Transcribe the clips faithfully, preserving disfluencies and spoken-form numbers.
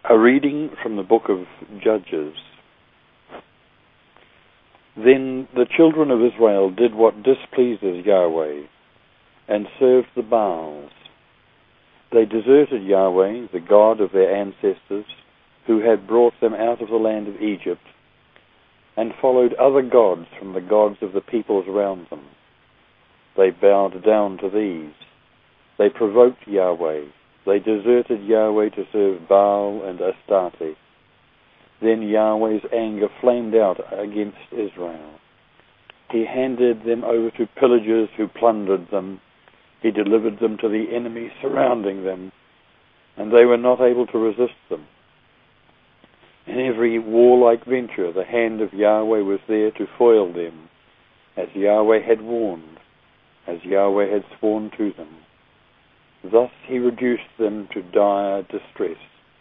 A reading from the book of Judges. Then the children of Israel did what displeases Yahweh, and served the Baals. They deserted Yahweh, the God of their ancestors, who had brought them out of the land of Egypt, and followed other gods from the gods of the peoples around them. They bowed down to these. They provoked Yahweh. They deserted Yahweh to serve Baal and Astarte. Then Yahweh's anger flamed out against Israel. He handed them over to pillagers who plundered them. He delivered them to the enemy surrounding them, and they were not able to resist them. In every warlike venture, the hand of Yahweh was there to foil them, as Yahweh had warned, as Yahweh had sworn to them. Thus he reduced them to dire distress.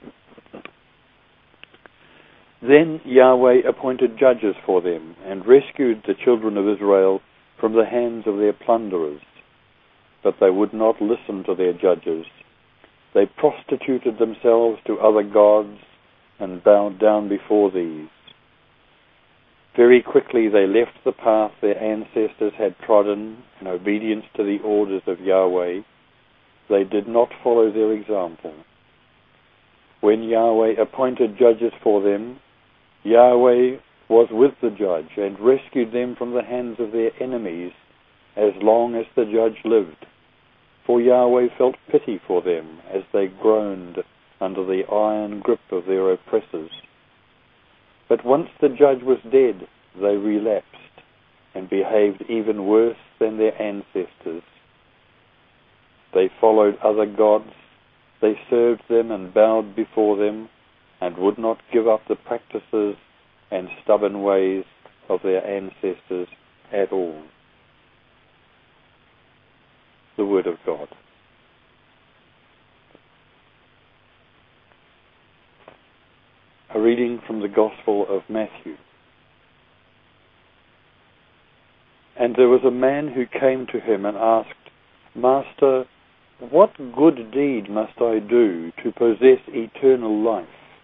Then Yahweh appointed judges for them, and rescued the children of Israel from the hands of their plunderers. But they would not listen to their judges. They prostituted themselves to other gods and bowed down before these. Very quickly they left the path their ancestors had trodden in obedience to the orders of Yahweh. They did not follow their example. When Yahweh appointed judges for them, Yahweh was with the judge and rescued them from the hands of their enemies as long as the judge lived. For Yahweh felt pity for them as they groaned under the iron grip of their oppressors. But once the judge was dead, they relapsed and behaved even worse than their ancestors. They followed other gods, they served them and bowed before them, and would not give up the practices and stubborn ways of their ancestors at all. The Word of God. A reading from the Gospel of Matthew. And there was a man who came to him and asked, Master, what good deed must I do to possess eternal life?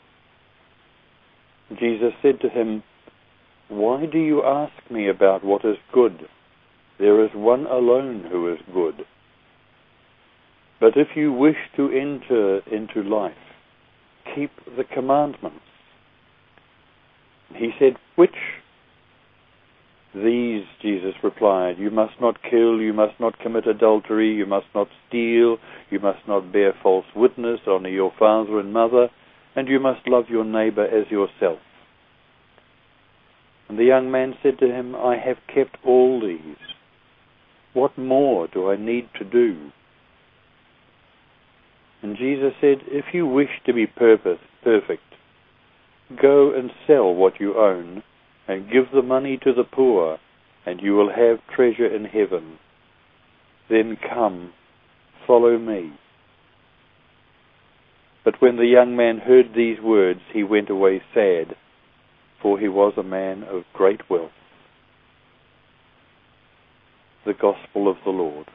Jesus said to him, Why do you ask me about what is good? There is one alone who is good. But if you wish to enter into life, keep the commandments. He said, Which? These, Jesus replied, You must not kill, you must not commit adultery, you must not steal, you must not bear false witness, honor your father and mother, and you must love your neighbor as yourself. And the young man said to him, I have kept all these. What more do I need to do? And Jesus said, If you wish to be perfect, go and sell what you own, and give the money to the poor, and you will have treasure in heaven. Then come, follow me. But when the young man heard these words, he went away sad, for he was a man of great wealth. The Gospel of the Lord.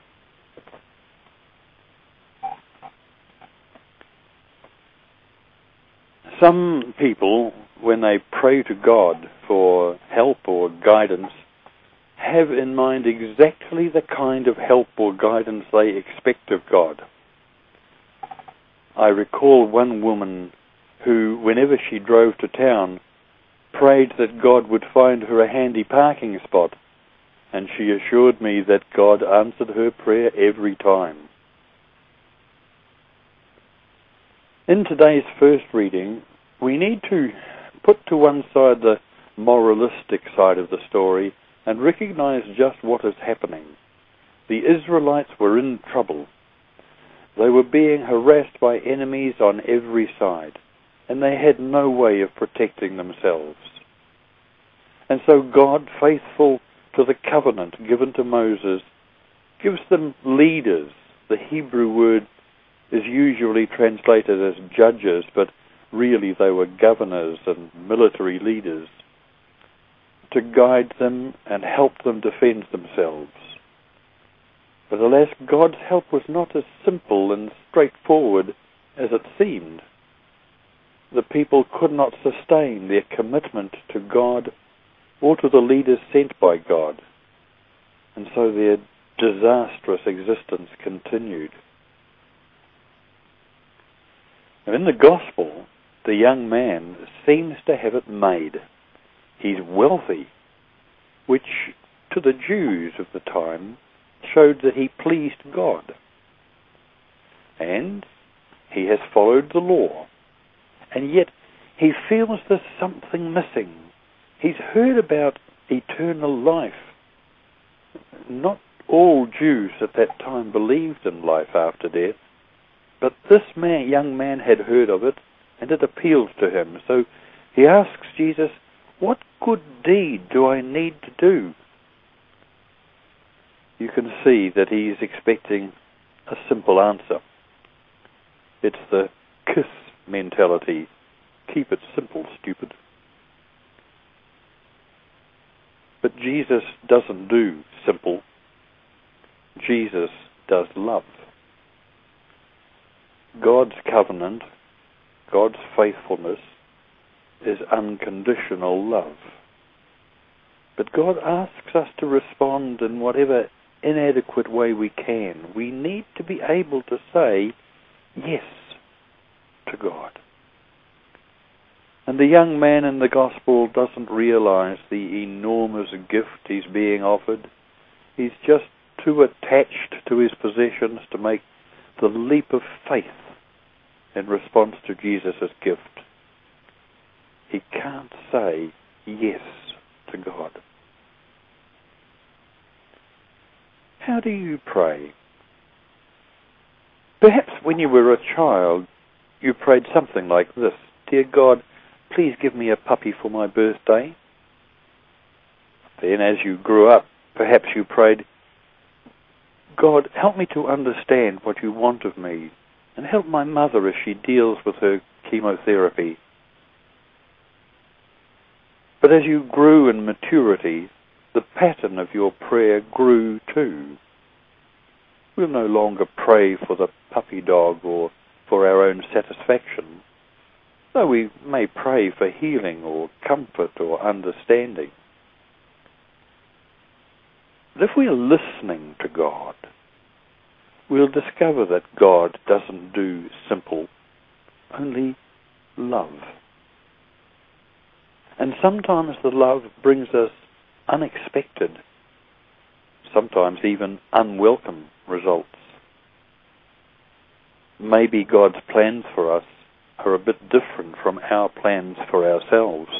Some people, when they pray to God for help or guidance, have in mind exactly the kind of help or guidance they expect of God. I recall one woman who, whenever she drove to town, prayed that God would find her a handy parking spot, and she assured me that God answered her prayer every time. In today's first reading, we need to put to one side the moralistic side of the story and recognize just what is happening. The Israelites were in trouble. They were being harassed by enemies on every side, and they had no way of protecting themselves. And so God, faithful to the covenant given to Moses, gives them leaders. The Hebrew word is usually translated as judges, but really they were governors and military leaders, to guide them and help them defend themselves. But alas, God's help was not as simple and straightforward as it seemed. the people could not sustain their commitment to God or to the leaders sent by God, and so their disastrous existence continued. Now, in the Gospel, the young man seems to have it made. He's wealthy, which to the Jews of the time showed that he pleased God. And he has followed the law. And yet he feels there's something missing. He's heard about eternal life. Not all Jews at that time believed in life after death, but this man, young man had heard of it, and it appealed to him. So he asks Jesus, "What good deed do I need to do?" You can see that he's expecting a simple answer. It's the KISS mentality. Keep it simple, stupid. But Jesus doesn't do simple. Jesus does love. God's covenant, God's faithfulness, is unconditional love. But God asks us to respond in whatever inadequate way we can. We need to be able to say yes to God. And the young man in the Gospel doesn't realize the enormous gift he's being offered. He's just too attached to his possessions to make the leap of faith in response to Jesus' gift. He can't say yes to God. How do you pray? Perhaps when you were a child, you prayed something like this: "Dear God, please give me a puppy for my birthday." Then as you grew up, perhaps you prayed, "God, help me to understand what you want of me, and help my mother as she deals with her chemotherapy." But as you grew in maturity, the pattern of your prayer grew too. We'll no longer pray for the puppy dog or for our own satisfaction, though we may pray for healing or comfort or understanding. But if we are listening to God, we'll discover that God doesn't do simple, only love. And sometimes the love brings us unexpected, sometimes even unwelcome results. Maybe God's plans for us are a bit different from our plans for ourselves.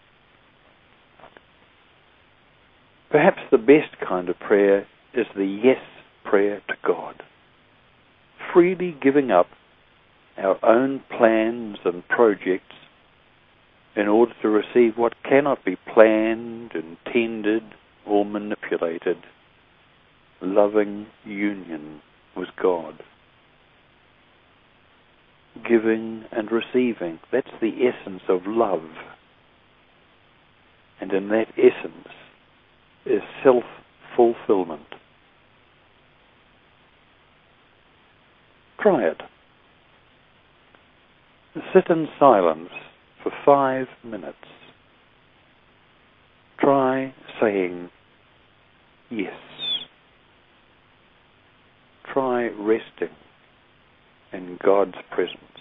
Perhaps the best kind of prayer is the yes prayer to God, freely giving up our own plans and projects in order to receive what cannot be planned, intended, or manipulated: loving union with God. Giving and receiving, that's the essence of love. And in that essence is self-fulfillment. Try it. Sit in silence for five minutes. Try saying yes. Try resting in God's presence.